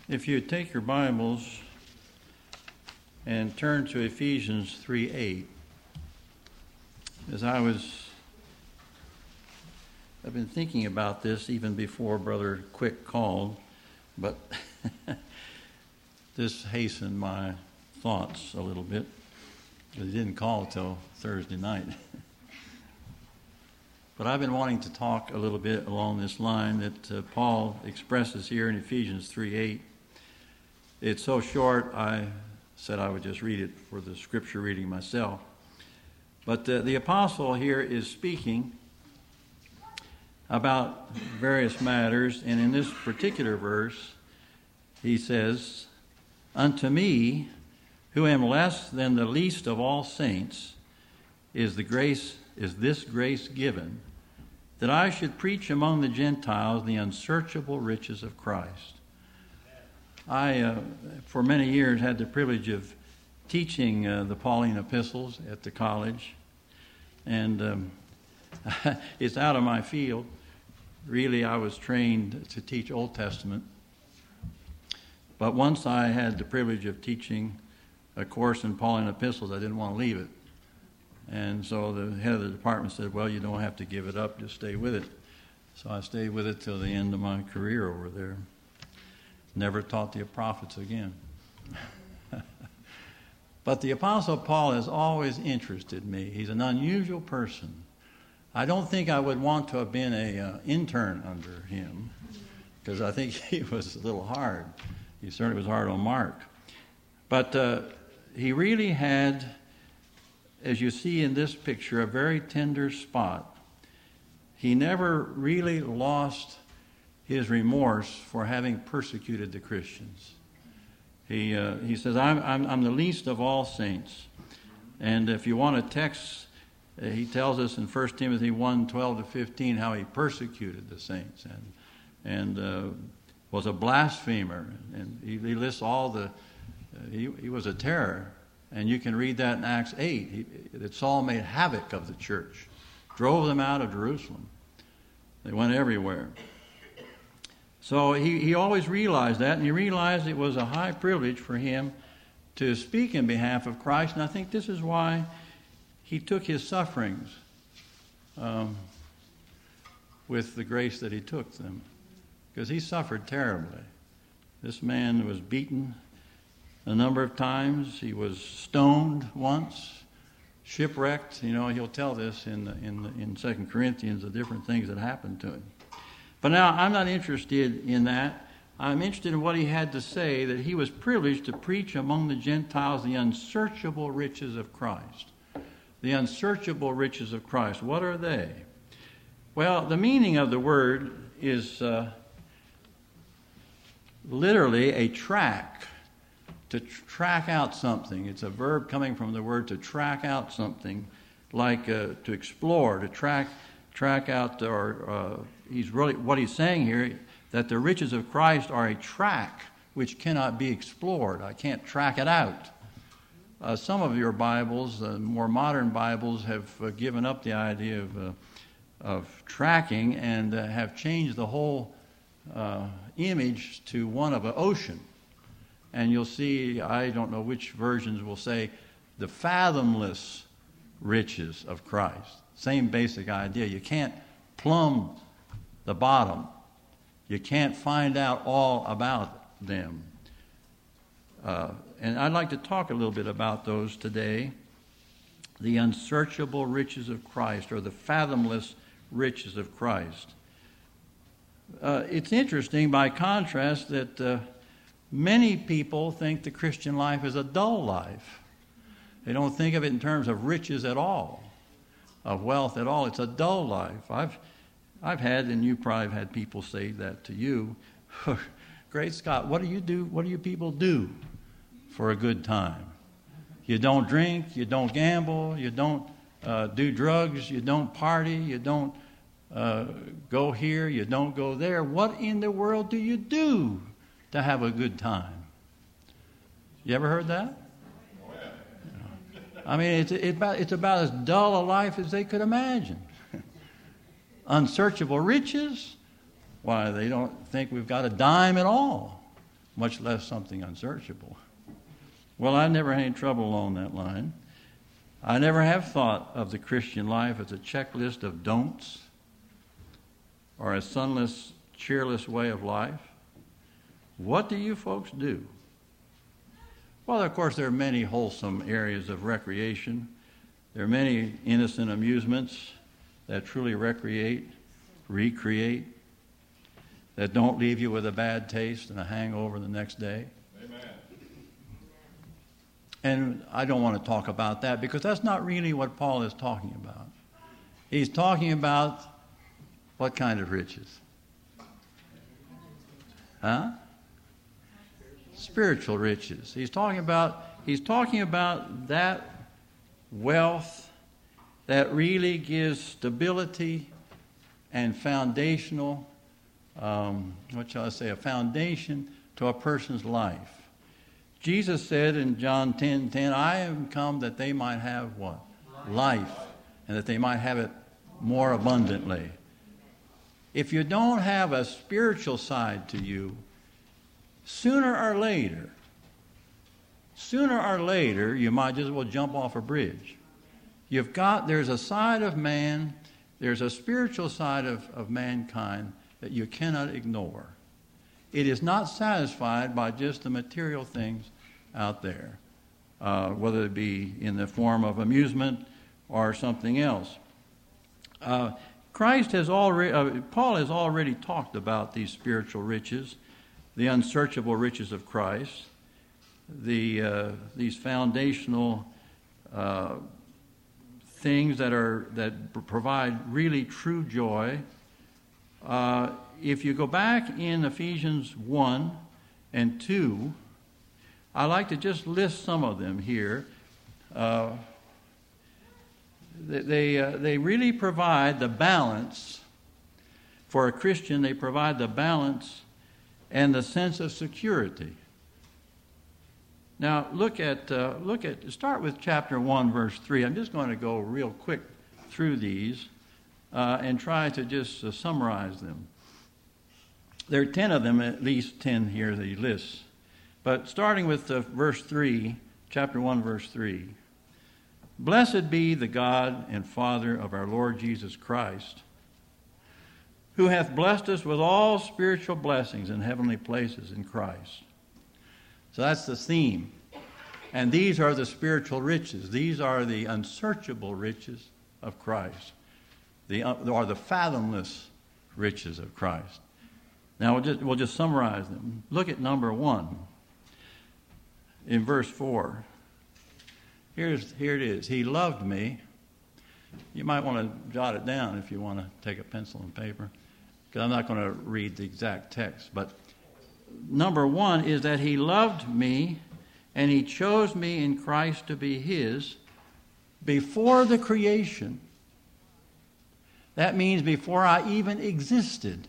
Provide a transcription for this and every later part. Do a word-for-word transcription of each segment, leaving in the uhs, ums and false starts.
If you take your Bibles and turn to Ephesians three eight, as I was, I've been thinking about this even before Brother Quick called, but this hastened my thoughts a little bit. He didn't call till Thursday night. But I've been wanting to talk a little bit along this line that uh, Paul expresses here in Ephesians three eight. It's so short, I said I would just read it for the scripture reading myself. But uh, the apostle here is speaking about various matters, and in this particular verse, he says, "Unto me, who am less than the least of all saints, is the grace is this grace given, that I should preach among the Gentiles the unsearchable riches of Christ." I, uh, for many years, had the privilege of teaching uh, the Pauline epistles at the college, and um, it's out of my field. Really, I was trained to teach Old Testament, but once I had the privilege of teaching a course in Pauline epistles, I didn't want to leave it. And so the head of the department said, "Well, you don't have to give it up, just stay with it." So I stayed with it till the end of my career over there. Never taught the prophets again. But the Apostle Paul has always interested me. He's an unusual person. I don't think I would want to have been an uh, intern under him, because I think he was a little hard. He certainly was hard on Mark. But uh, he really had, as you see in this picture, a very tender spot. He never really lost his remorse for having persecuted the Christians. He uh, he says, I'm, I'm I'm the least of all saints. And if you want a text, uh, he tells us in First Timothy one, twelve to fifteen how he persecuted the saints and and uh, was a blasphemer. And he, he lists all the, uh, he, he was a terror. And you can read that in Acts eight, he, that Saul made havoc of the church, drove them out of Jerusalem. They went everywhere. So he, he always realized that, and he realized it was a high privilege for him to speak in behalf of Christ. And I think this is why he took his sufferings um, with the grace that he took them, because he suffered terribly. This man was beaten a number of times. He was stoned once, shipwrecked. You know, he'll tell this in the, in the, in Second Corinthians, the different things that happened to him. But now I'm not interested in that. I'm interested in what he had to say, that he was privileged to preach among the Gentiles the unsearchable riches of Christ. The unsearchable riches of Christ. What are they? Well, the meaning of the word is uh, literally a track. To track out something. It's a verb coming from the word to track out something, like uh, to explore, to track track out, or uh, he's really, what he's saying here, that the riches of Christ are a track which cannot be explored. I can't track it out. Uh, some of your Bibles, uh, more modern Bibles, have uh, given up the idea of, uh, of tracking and uh, have changed the whole uh, image to one of an ocean. And you'll see, I don't know which versions will say, the fathomless riches of Christ. Same basic idea. You can't plumb the bottom. You can't find out all about them. Uh, and I'd like to talk a little bit about those today. The unsearchable riches of Christ, or the fathomless riches of Christ. Uh, it's interesting, by contrast, that uh, many people think the Christian life is a dull life. They don't think of it in terms of riches at all, of wealth at all. It's a dull life. I've I've had, and you probably have had people say that to you, "Great Scott, what do you do? What do you people do for a good time? You don't drink, you don't gamble, you don't uh, do drugs, you don't party, you don't uh, go here, you don't go there. What in the world do you do to have a good time?" You ever heard that? I mean, it's, it's, about, it's about as dull a life as they could imagine. Unsearchable riches? Why, they don't think we've got a dime at all. much less something unsearchable. Well, I never had any trouble along that line. I never have thought of the Christian life as a checklist of don'ts or a sunless, cheerless way of life. What do you folks do? Well, of course, there are many wholesome areas of recreation. There are many innocent amusements that truly recreate, recreate, that don't leave you with a bad taste and a hangover the next day. Amen. And I don't want to talk about that because that's not really what Paul is talking about. He's talking about what kind of riches? Huh? Spiritual riches. He's talking about he's talking about that wealth that really gives stability and foundational, um, what shall I say, a foundation to a person's life. Jesus said in John ten ten, I am come that they might have what? Life, and that they might have it more abundantly. If you don't have a spiritual side to you, sooner or later, sooner or later, you might just well jump off a bridge. You've got, there's a side of man, there's a spiritual side of, of mankind that you cannot ignore. It is not satisfied by just the material things out there, uh, whether it be in the form of amusement or something else. Uh, Christ has already, uh, Paul has already talked about these spiritual riches, the unsearchable riches of Christ, the uh, these foundational uh, things that are that provide really true joy. Uh, if you go back in Ephesians one and two, I like to just list some of them here. Uh, they uh, they really provide the balance for a Christian. They provide the balance and the sense of security. Now look at uh, look at start with chapter one, verse three. I'm just going to go real quick through these uh, and try to just uh, summarize them. There are ten of them, at least ten here that he lists. But starting with uh, verse three, chapter one, verse three. Blessed be the God and Father of our Lord Jesus Christ, who hath blessed us with all spiritual blessings in heavenly places in Christ. So that's the theme. And these are the spiritual riches. These are the unsearchable riches of Christ. The, or the fathomless riches of Christ. Now we'll just, we'll just summarize them. Look at number one in verse four. Here's, here it is. He loved me. You might want to jot it down if you want to take a pencil and paper, because I'm not going to read the exact text. But number one is that he loved me and he chose me in Christ to be his before the creation. That means before I even existed.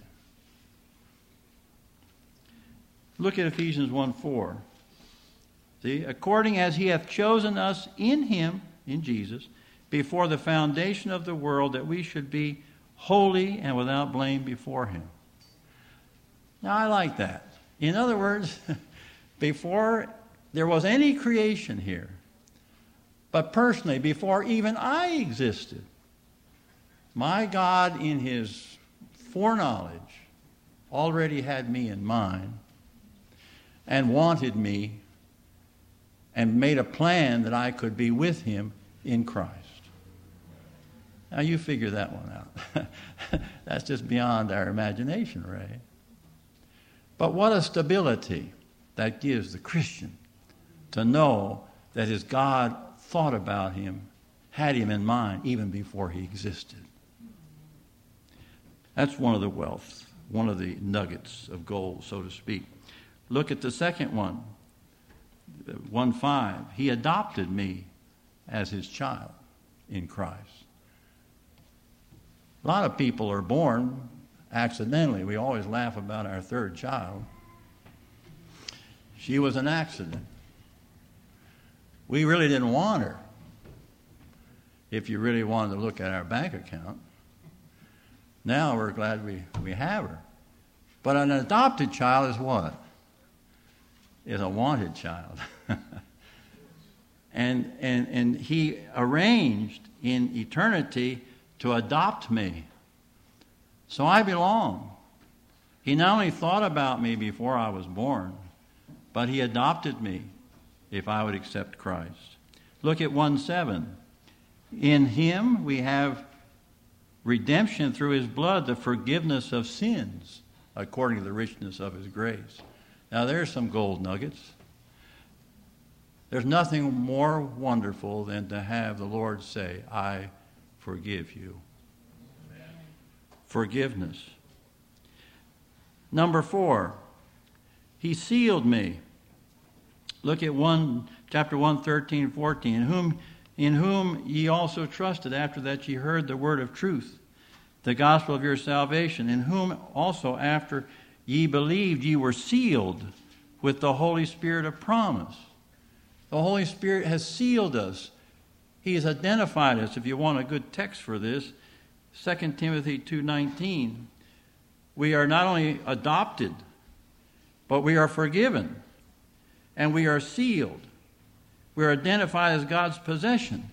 Look at Ephesians one four. See, according as he hath chosen us in him, in Jesus, before the foundation of the world, that we should be holy and without blame before him. Now, I like that. In other words, before there was any creation here, but personally, before even I existed, my God, in his foreknowledge, already had me in mind and wanted me and made a plan that I could be with him in Christ. Now you figure that one out. That's just beyond our imagination, Ray. But what a stability that gives the Christian to know that his God thought about him, had him in mind even before he existed. That's one of the wealth, one of the nuggets of gold, so to speak. Look at the second one. one five, he adopted me as his child in Christ. A lot of people are born accidentally. We always laugh about our third child. She was an accident. We really didn't want her, if you really wanted to look at our bank account. Now we're glad we, we have her. But an adopted child is what? is a wanted child. and, and, and he arranged in eternity to adopt me. So I belong. He not only thought about me before I was born, but he adopted me if I would accept Christ. Look at one seven. In him we have redemption through his blood, the forgiveness of sins, according to the richness of his grace. Now there's some gold nuggets. There's nothing more wonderful than to have the Lord say, I forgive you. Amen. Forgiveness. Number four, he sealed me. Look at one, chapter one, thirteen, fourteen. In whom, in whom ye also trusted after that ye heard the word of truth, the gospel of your salvation, in whom also after ye believed ye were sealed with the Holy Spirit of promise. The Holy Spirit has sealed us. He has identified us. If you want a good text for this, Second Timothy two nineteen. We are not only adopted, but we are forgiven. And we are sealed. We are identified as God's possession.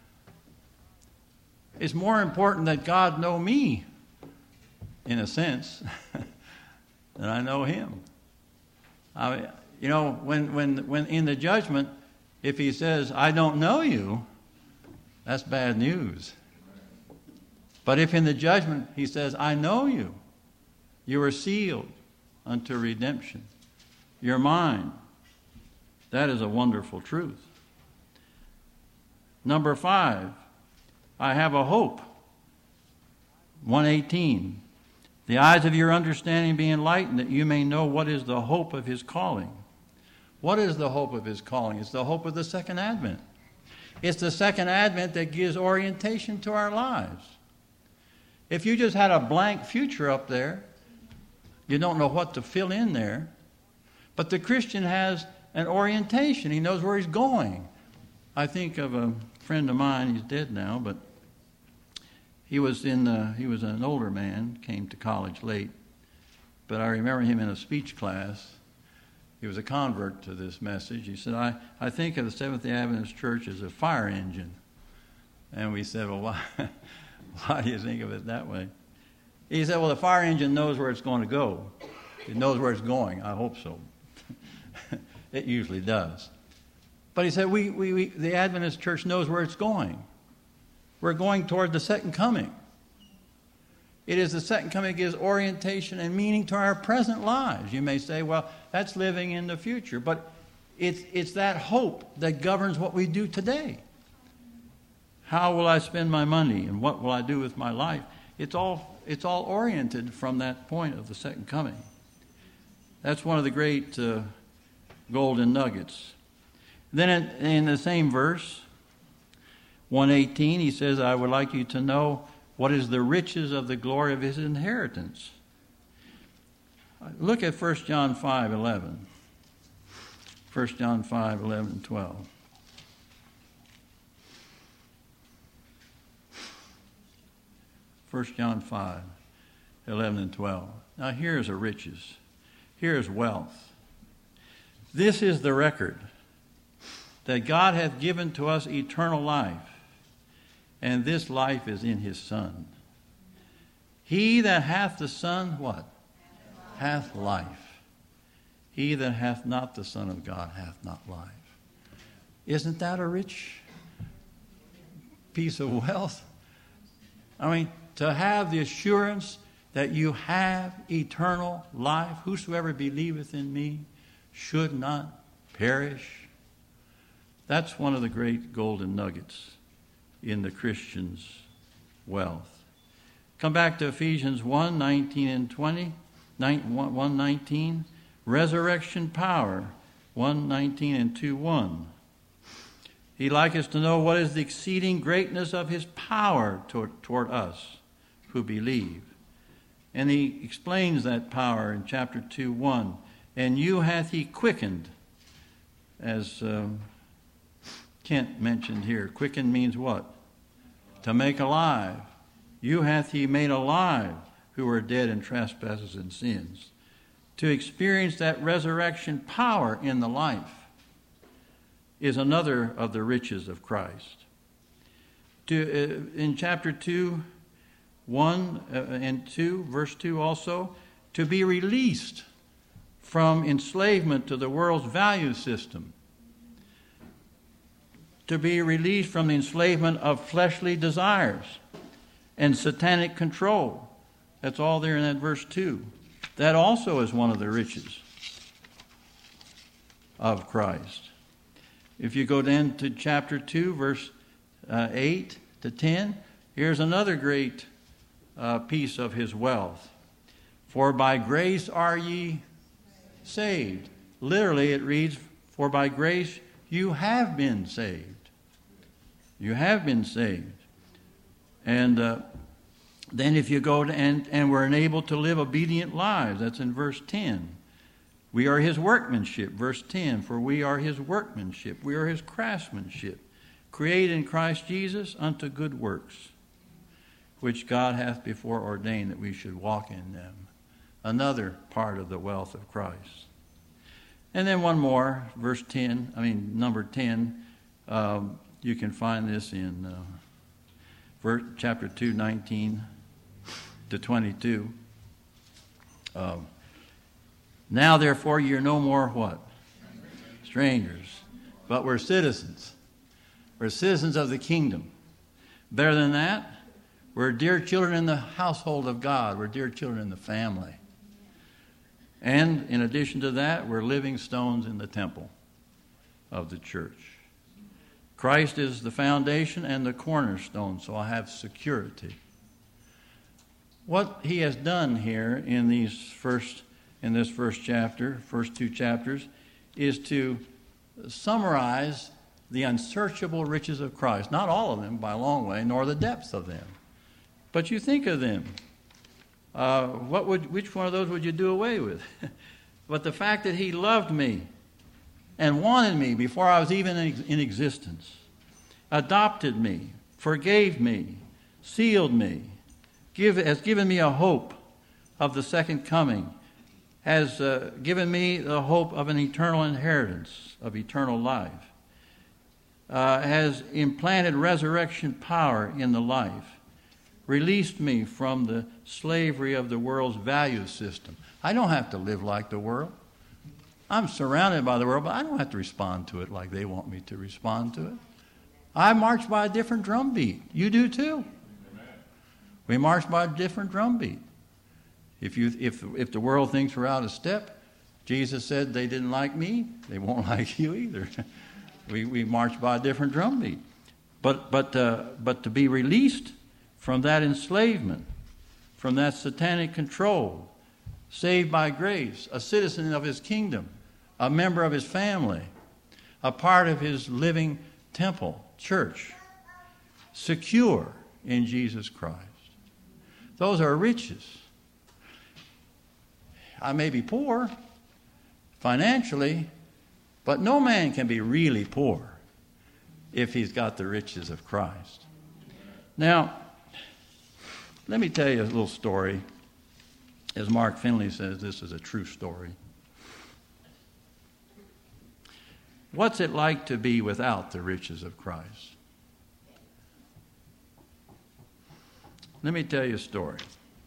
It's more important that God know me, in a sense, than I know him. I mean, you know, when, when, when in the judgment, if he says, I don't know you, that's bad news. But if in the judgment he says, I know you, you are sealed unto redemption, you're mine, that is a wonderful truth. Number five, I have a hope. one eighteen. The eyes of your understanding be enlightened, that you may know what is the hope of his calling. What is the hope of his calling? It's the hope of the second advent. It's the second advent that gives orientation to our lives. If you just had a blank future up there, you don't know what to fill in there. But the Christian has an orientation. He knows where he's going. I think of a friend of mine, he's dead now, but he was in the, he was an older man, came to college late. But I remember him in a speech class. He was a convert to this message. He said, I, I think of the Seventh-day Adventist Church as a fire engine. And we said, well, why, why do you think of it that way? He said, well, the fire engine knows where it's going to go. It knows where it's going. I hope so. It usually does. But he said, we, we, we, the Adventist Church knows where it's going. We're going toward the second coming. It is the second coming that gives orientation and meaning to our present lives. You may say, well, that's living in the future. But it's, it's that hope that governs what we do today. How will I spend my money and what will I do with my life? It's all, it's all oriented from that point of the second coming. That's one of the great uh, golden nuggets. Then in, in the same verse, one eighteen, he says, I would like you to know what is the riches of the glory of his inheritance. Look at First John five eleven. First John five eleven and twelve. First John five eleven and twelve. Now here's a riches. Here's wealth. This is the record, that God hath given to us eternal life, and this life is in his Son. He that hath the Son, what? Hath life. He that hath not the Son of God hath not life. Isn't that a rich piece of wealth? I mean, to have the assurance that you have eternal life, whosoever believeth in me should not perish. That's one of the great golden nuggets in the Christian's wealth. Come back to Ephesians one nineteen and twenty. one nineteen. Resurrection power. one nineteen and two one. He'd like us to know what is the exceeding greatness of his power toward, toward us who believe. And he explains that power in chapter two one. And you hath he quickened, as uh, Kent mentioned here. Quickened means what? To make alive. You hath he made alive who were dead in trespasses and sins. To experience that resurrection power in the life is another of the riches of Christ. To, uh, in chapter two, one uh, and two, verse two also, to be released from enslavement to the world's value system. To be released from the enslavement of fleshly desires and satanic control. That's all there in that verse two. That also is one of the riches of Christ. If you go then to chapter two, verse uh, eight to ten, here's another great uh, piece of his wealth. For by grace are ye saved. Literally it reads, for by grace you have been saved. You have been saved. And uh, then if you go to, and, and we're enabled to live obedient lives, that's in verse ten. We are his workmanship, verse ten, for we are his workmanship, we are his craftsmanship, created in Christ Jesus unto good works, which God hath before ordained that we should walk in them. Another part of the wealth of Christ. And then one more, verse ten, I mean number ten, um, you can find this in uh, verse, chapter two, nineteen to twenty-two. Um, now therefore you're no more what? Strangers. But we're citizens. We're citizens of the kingdom. Better than that, we're dear children in the household of God. We're dear children in the family. And in addition to that, we're living stones in the temple of the church. Christ is the foundation and the cornerstone, so I have security. What he has done here in these first, in this first chapter, first two chapters, is to summarize the unsearchable riches of Christ. Not all of them by a long way, nor the depths of them. But you think of them. Uh, what would, which one of those would you do away with? But the fact that he loved me and wanted me before I was even in existence, adopted me, forgave me, sealed me, give, has given me a hope of the second coming, has uh, given me the hope of an eternal inheritance, of eternal life, uh, has implanted resurrection power in the life, released me from the slavery of the world's value system. I don't have to live like the world. I'm surrounded by the world, but I don't have to respond to it like they want me to respond to it. I march by a different drum beat. You do too. Amen. We march by a different drum beat. If you, if, if the world thinks we're out of step, Jesus said they didn't like me, they won't like you either. we, we march by a different drum beat. But, but, uh, but to be released from that enslavement, from that satanic control, saved by grace, a citizen of his kingdom, a member of his family, a part of his living temple, church, secure in Jesus Christ. Those are riches. I may be poor financially, but no man can be really poor if he's got the riches of Christ. Now, let me tell you a little story. As Mark Finley says, this is a true story. What's it like to be without the riches of Christ? Let me tell you a story.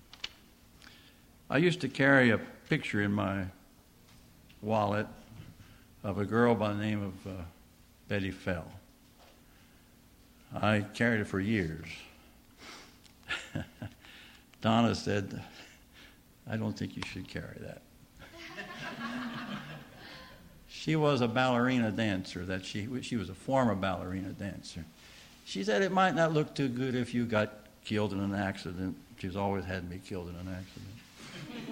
I used to carry a picture in my wallet of a girl by the name of uh, Betty Fell. I carried it for years. Donna said, I don't think you should carry that. She was a ballerina dancer. That she she was a former ballerina dancer. She said it might not look too good if you got killed in an accident. She's always had me killed in an accident.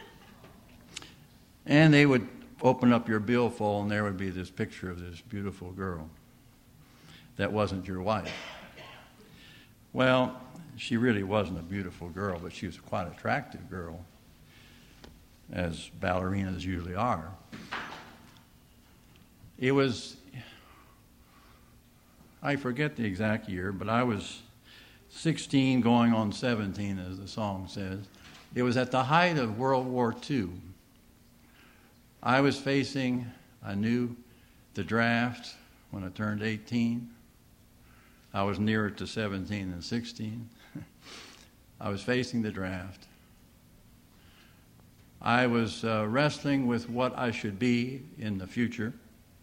And they would open up your billfold, and there would be this picture of this beautiful girl that wasn't your wife. Well, she really wasn't a beautiful girl, but she was a quite attractive girl, as ballerinas usually are. It was, I forget the exact year, but I was sixteen going on seventeen, as the song says. It was at the height of World War Two. I was facing, I knew the draft when I turned eighteen. I was nearer to seventeen than sixteen. I was facing the draft. I was uh, wrestling with what I should be in the future.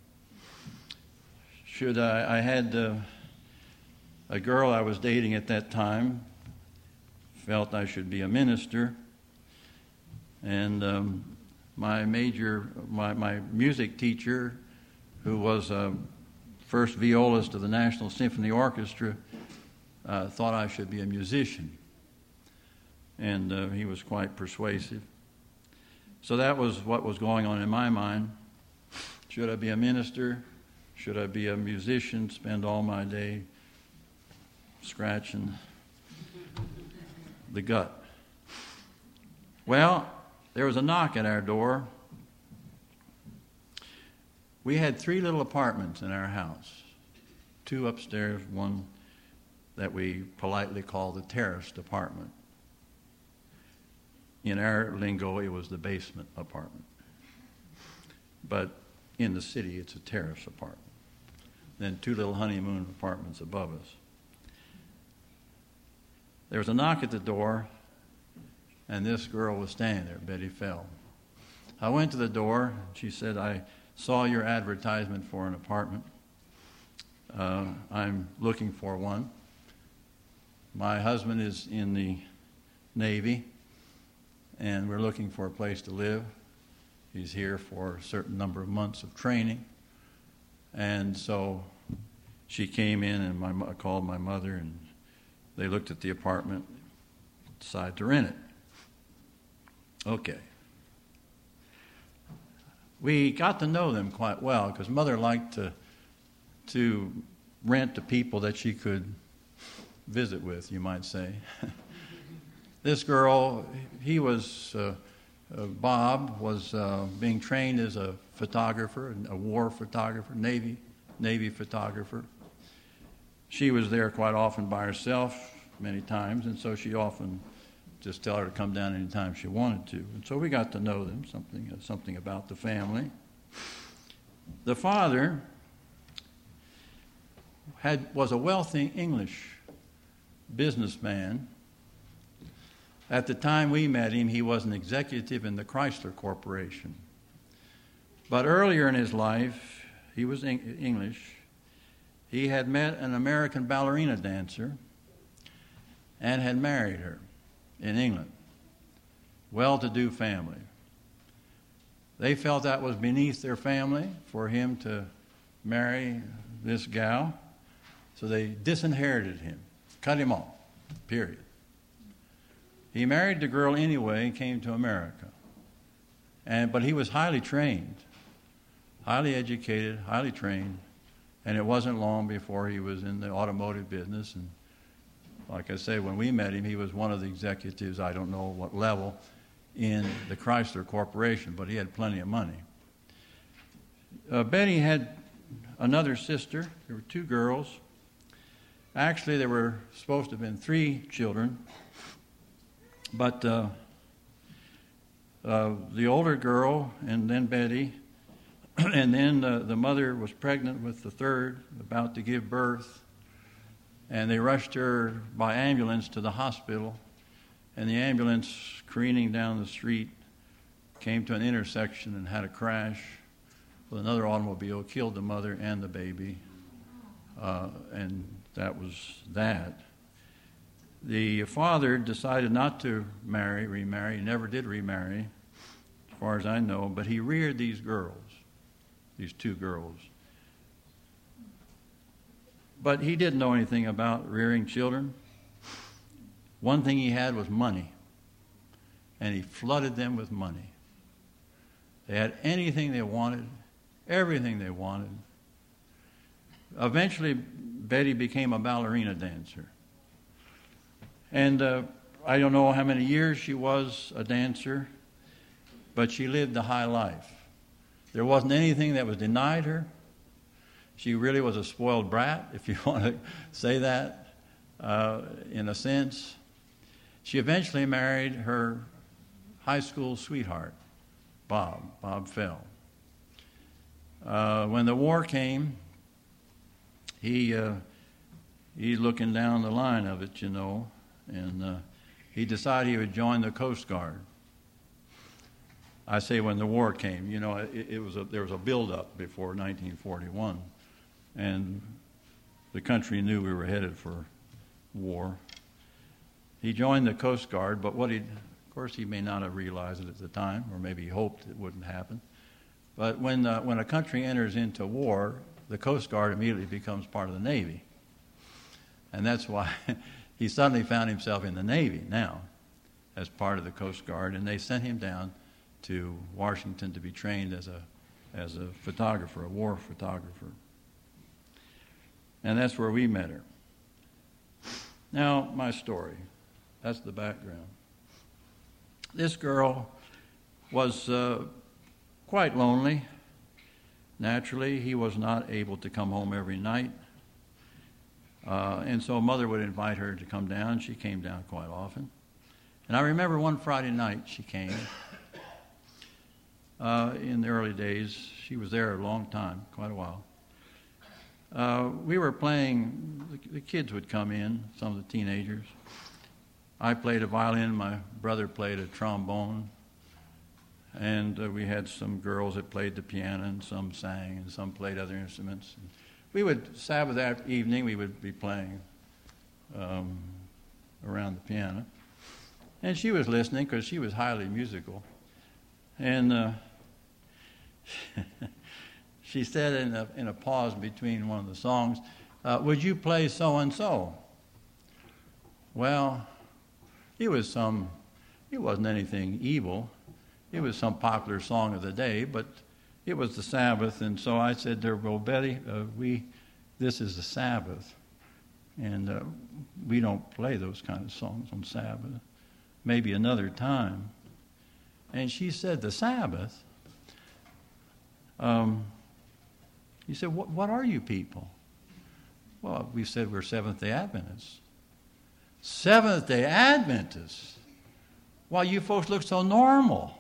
Should I, I had uh, a girl I was dating at that time, felt I should be a minister, and um, my major, my, my music teacher, who was a first violist of the National Symphony Orchestra, uh, thought I should be a musician, and uh, he was quite persuasive. So that was what was going on in my mind. Should I be a minister? Should I be a musician, spend all my day scratching the gut? Well, there was a knock at our door. We had three little apartments in our house, two upstairs, one that we politely call the terraced apartment. In our lingo, it was the basement apartment. But in the city, it's a terrace apartment. Then two little honeymoon apartments above us. There was a knock at the door, and this girl was standing there, Betty Fell. I went to the door. She said, I saw your advertisement for an apartment. Uh, I'm looking for one. My husband is in the Navy, and we're looking for a place to live. He's here for a certain number of months of training. And so she came in, and my, I called my mother, and they looked at the apartment, decided to rent it. Okay. We got to know them quite well, because Mother liked to, to rent to people that she could visit with, you might say. This girl, he was, uh, uh, Bob was uh, being trained as a photographer, a war photographer, Navy, Navy photographer. She was there quite often by herself many times, and so she often just tell her to come down anytime she wanted to. And so we got to know them, something, uh, something about the family. The father had was a wealthy English businessman. At the time we met him, he was an executive in the Chrysler Corporation. But earlier in his life, he was English. He had met an American ballerina dancer and had married her in England. Well-to-do family. They felt that was beneath their family for him to marry this gal, so they disinherited him, cut him off, period. He married the girl anyway and came to America. And, but he was highly trained, highly educated, highly trained, and it wasn't long before he was in the automotive business. And like I say, when we met him, he was one of the executives, I don't know what level, in the Chrysler Corporation, but he had plenty of money. Uh, Betty had another sister. There were two girls. Actually, there were supposed to have been three children. But uh, uh, the older girl, and then Betty, and then uh, the mother was pregnant with the third, about to give birth, and they rushed her by ambulance to the hospital, and the ambulance, careening down the street, came to an intersection and had a crash with another automobile, killed the mother and the baby, uh, and that was that. The father decided not to marry, remarry. He never did remarry, as far as I know, but he reared these girls, these two girls. But he didn't know anything about rearing children. One thing he had was money, and he flooded them with money. They had anything they wanted, everything they wanted. Eventually, Betty became a ballerina dancer. And uh, I don't know how many years she was a dancer, but she lived a high life. There wasn't anything that was denied her. She really was a spoiled brat, if you want to say that, uh, in a sense. She eventually married her high school sweetheart, Bob. Bob fell. Uh, when the war came, he uh, he's looking down the line of it, you know, and uh, he decided he would join the Coast Guard. I say when the war came, you know, it, it was a, there was a build-up before nineteen forty-one, and the country knew we were headed for war. He joined the Coast Guard, but what he, of course, he may not have realized it at the time, or maybe he hoped it wouldn't happen. But when uh, when a country enters into war, the Coast Guard immediately becomes part of the Navy, and that's why he suddenly found himself in the Navy now, as part of the Coast Guard, and they sent him down to Washington to be trained as a as a photographer, a war photographer. And that's where we met her. Now, my story. That's the background. This girl was uh, quite lonely. Naturally, he was not able to come home every night. Uh, and so mother would invite her to come down. She came down quite often. And I remember one Friday night she came. Uh, in the early days, she was there a long time, quite a while. Uh, we were playing, the, the kids would come in, some of the teenagers. I played a violin, my brother played a trombone, and uh, we had some girls that played the piano, and some sang, and some played other instruments. And we would, Sabbath after evening, we would be playing um, around the piano. And she was listening because she was highly musical. And uh, she said in a, in a pause between one of the songs, uh, would you play so-and-so? Well, it was some, it wasn't anything evil. It was some popular song of the day, but it was the Sabbath, and so I said to her, well, Betty, uh, we, this is the Sabbath, and uh, we don't play those kind of songs on Sabbath. Maybe another time. And she said, the Sabbath? Um, he said, what, what are you people? Well, we said we're Seventh-day Adventists. Seventh-day Adventists? Why, you folks look so normal.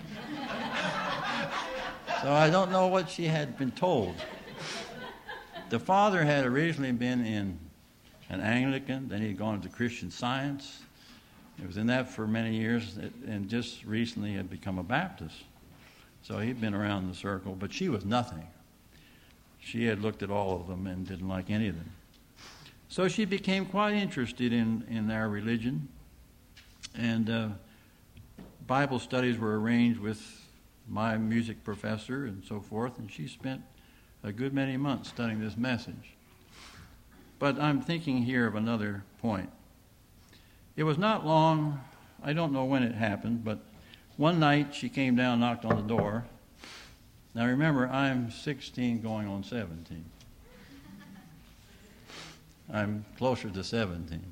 So I don't know what she had been told. The father had originally been in an Anglican, then he'd gone into Christian Science. He was in that for many years, and just recently had become a Baptist. So he'd been around the circle, but she was nothing. She had looked at all of them and didn't like any of them. So she became quite interested in, in our religion, and uh, Bible studies were arranged with my music professor and so forth, and she spent a good many months studying this message. But I'm thinking here of another point. It was not long, I don't know when it happened, but one night she came down, knocked on the door. Now remember, I'm sixteen going on seventeen. I'm closer to seventeen.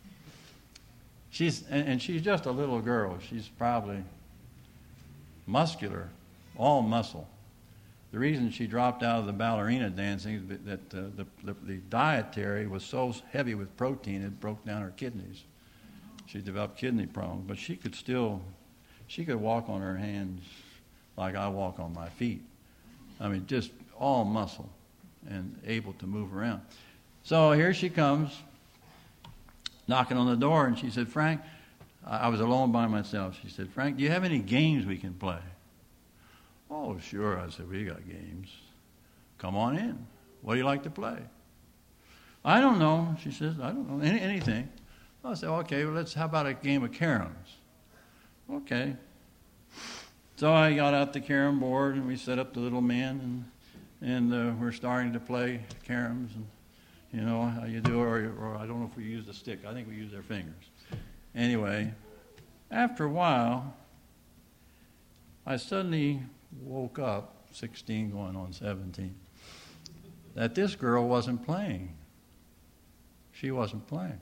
She's and, and she's just a little girl. She's probably muscular, all muscle. The reason she dropped out of the ballerina dancing is that uh, the, the, the dietary was so heavy with protein it broke down her kidneys. She developed kidney problems, but she could still, she could walk on her hands like I walk on my feet. I mean, just all muscle and able to move around. So here she comes, knocking on the door, and she said, Frank, I was alone by myself. She said, Frank, do you have any games we can play? Oh, sure. I said, we got games. Come on in. What do you like to play? I don't know. She says, I don't know. Any, anything. I said, okay, well, let's, how about a game of caroms? Okay. So I got out the carom board, and we set up the little man, and, and uh, we're starting to play caroms, and you know how you do it, or, or I don't know if we use the stick. I think we use our fingers. Anyway, after a while, I suddenly woke up, sixteen going on seventeen, that this girl wasn't playing. She wasn't playing.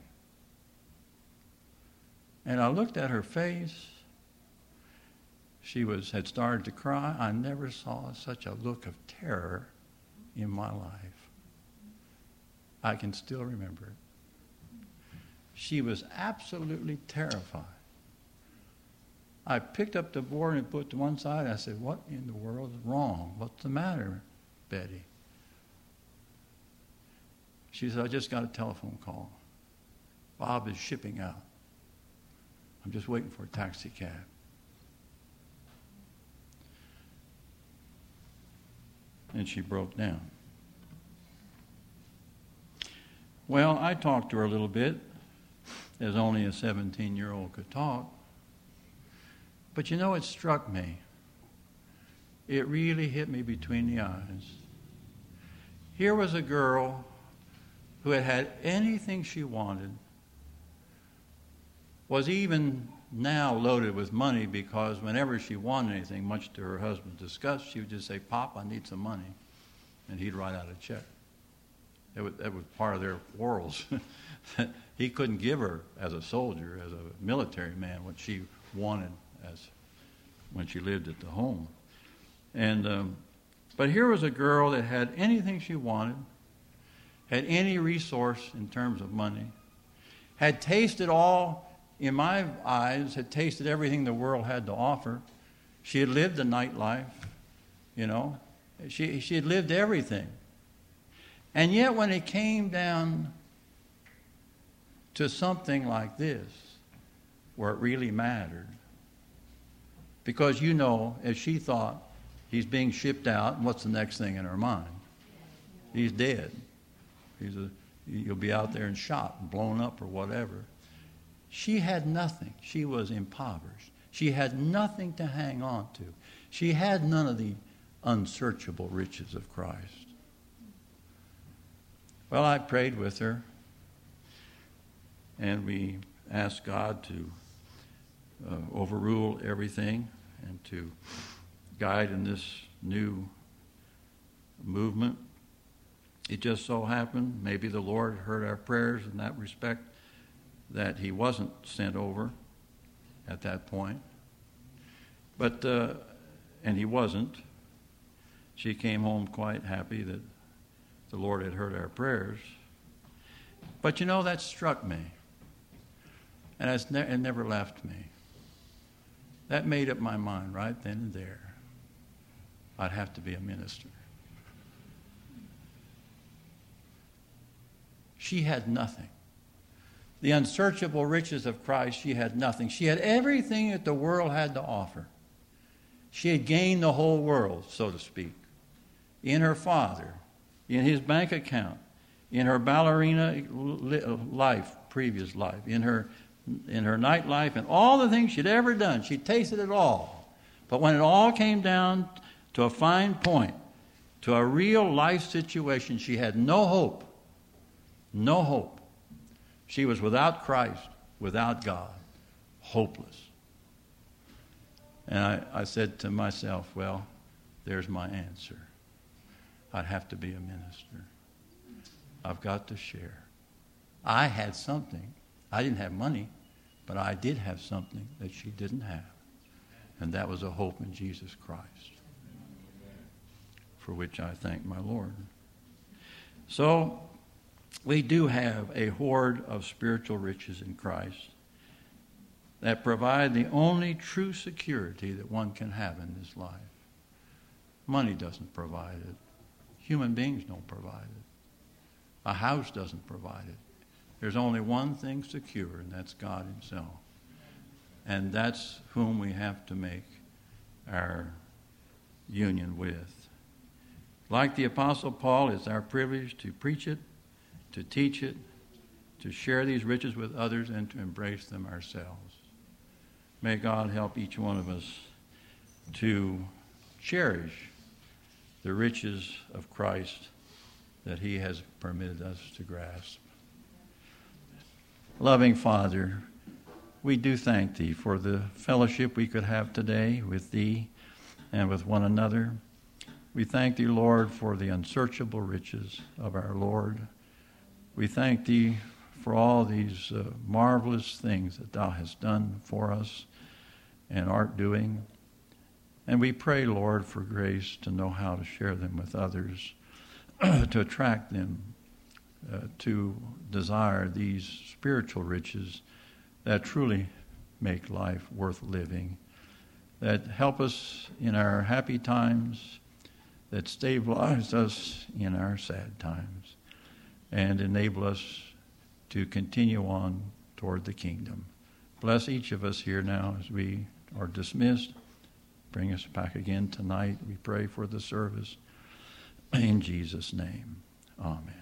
And I looked at her face. She was had started to cry. I never saw such a look of terror in my life. I can still remember it. She was absolutely terrified. I picked up the board and put it to one side. I said, what in the world is wrong? What's the matter, Betty? She said, I just got a telephone call. Bob is shipping out. I'm just waiting for a taxi cab. And she broke down. Well, I talked to her a little bit, as only a seventeen-year-old could talk. But you know, it struck me. It really hit me between the eyes. Here was a girl who had had anything she wanted, was even now loaded with money, because whenever she wanted anything, much to her husband's disgust, she would just say, Pop, I need some money. And he'd write out a check. That was, that was part of their quarrels. He couldn't give her, as a soldier, as a military man, what she wanted as when she lived at the home. And um, but here was a girl that had anything she wanted, had any resource in terms of money, had tasted all, in my eyes, had tasted everything the world had to offer. She had lived the nightlife, you know. She, she had lived everything. And yet when it came down to something like this, where it really mattered, because you know, as she thought, he's being shipped out, and what's the next thing in her mind? He's dead. He's a, you'll be out there and shot and blown up or whatever. She had nothing. She was impoverished. She had nothing to hang on to. She had none of the unsearchable riches of Christ. Well, I prayed with her, and we asked God to uh, overrule everything and to guide in this new movement. It just so happened, maybe the Lord heard our prayers in that respect, that he wasn't sent over at that point. But, uh, and he wasn't. She came home quite happy that the Lord had heard our prayers. But you know, that struck me. And it's ne- it never left me. That made up my mind right then and there. I'd have to be a minister. She had nothing. The unsearchable riches of Christ, she had nothing. She had everything that the world had to offer. She had gained the whole world, so to speak, in her father, in his bank account, in her ballerina life, previous life, in her in her nightlife, and all the things she'd ever done. She tasted it all. But when it all came down to a fine point, to a real life situation, she had no hope. No hope. She was without Christ, without God, hopeless. And I, I said to myself, well, there's my answer. I'd have to be a minister. I've got to share. I had something. I didn't have money, but I did have something that she didn't have. And that was a hope in Jesus Christ, for which I thank my Lord. So, we do have a hoard of spiritual riches in Christ that provide the only true security that one can have in this life. Money doesn't provide it. Human beings don't provide it. A house doesn't provide it. There's only one thing secure, and that's God himself. And that's whom we have to make our union with. Like the Apostle Paul, it's our privilege to preach it, to teach it, to share these riches with others, and to embrace them ourselves. May God help each one of us to cherish the riches of Christ that he has permitted us to grasp. Loving Father, we do thank thee for the fellowship we could have today with thee and with one another. We thank thee, Lord, for the unsearchable riches of our Lord. We thank thee for all these uh, marvelous things that thou hast done for us and art doing. And we pray, Lord, for grace to know how to share them with others, to attract them uh, to desire these spiritual riches that truly make life worth living that help us in our happy times, that stabilize us in our sad times, and enable us to continue on toward the kingdom. Bless each of us here now as we are dismissed. Bring us back again tonight. We pray for the service. In Jesus' name, amen.